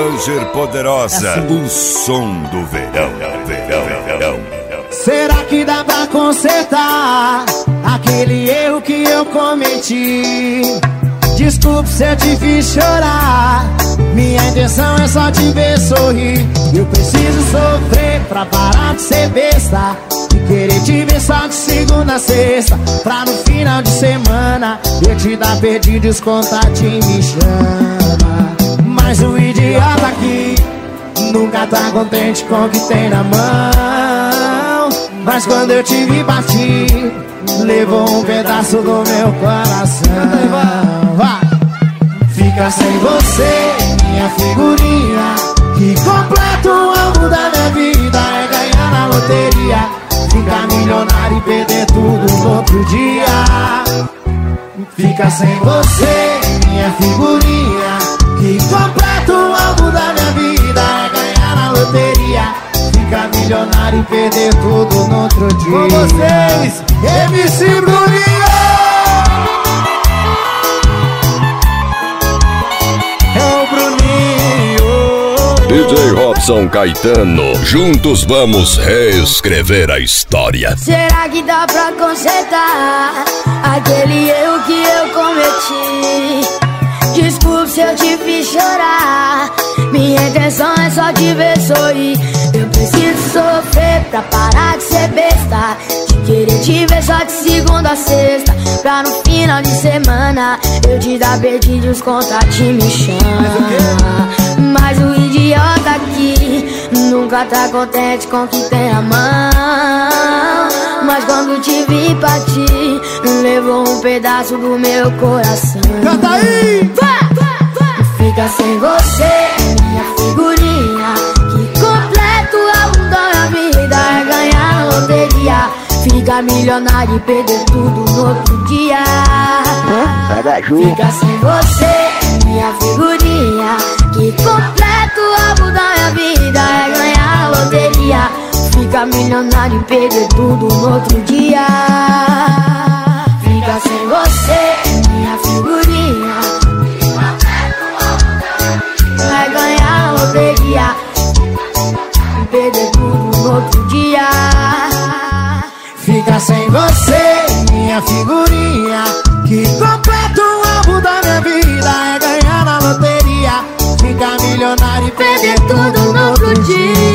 Ranger Poderosa, o som do verão. Será que dá pra consertar aquele erro que eu cometi? Desculpe se eu te fiz chorar, minha intenção é só te ver sorrir. Eu preciso sofrer pra parar de ser besta, de querer te ver só de segunda a sexta, pra no final de semana eu te dar perdido e os contatinhos me chama. Mas o idiota aqui nunca tá contente com o que tem na mão. Mas quando eu te vi partir, levou um pedaço do meu coração. Fica sem você, minha figurinha, que completa o álbum da minha vida. É ganhar na loteria, ficar milionário e perder tudo no outro dia. Fica sem você, minha figurinha, que completa o álbum da minha vida. É ganhar na loteria, ficar milionário e perder tudo no outro dia. Com vocês, MC Bruninho! DJ Robson Caetano, juntos vamos reescrever a história. Será que dá pra consertar aquele erro que eu cometi? Desculpe se eu te fiz chorar, minha intenção é só te ver sorrir. Eu preciso sofrer pra parar de ser besta, de querer te ver só de segunda a sexta, pra no final de semana eu te dar perdido e os contatinhos me chamam. Mas o idiota aqui nunca tá contente com o que tem na mão. Mas quando te vi partir, levou um pedaço do meu coração. Canta aí! Fica sem você, minha figurinha, que completa o álbum da minha vida. É ganhar na loteria, ficar milionário e perder tudo no outro dia. Fica sem você, minha figurinha, que completa o álbum da minha vida. É ganhar na loteria, ficar milionário e perder tudo no outro dia. Fica sem você, minha figurinha, vai ganhar na loteria e perder tudo no outro dia. Fica sem você, minha figurinha, que completa o álbum da minha vida. É ganhar na loteria, ficar milionário e perder tudo no outro dia.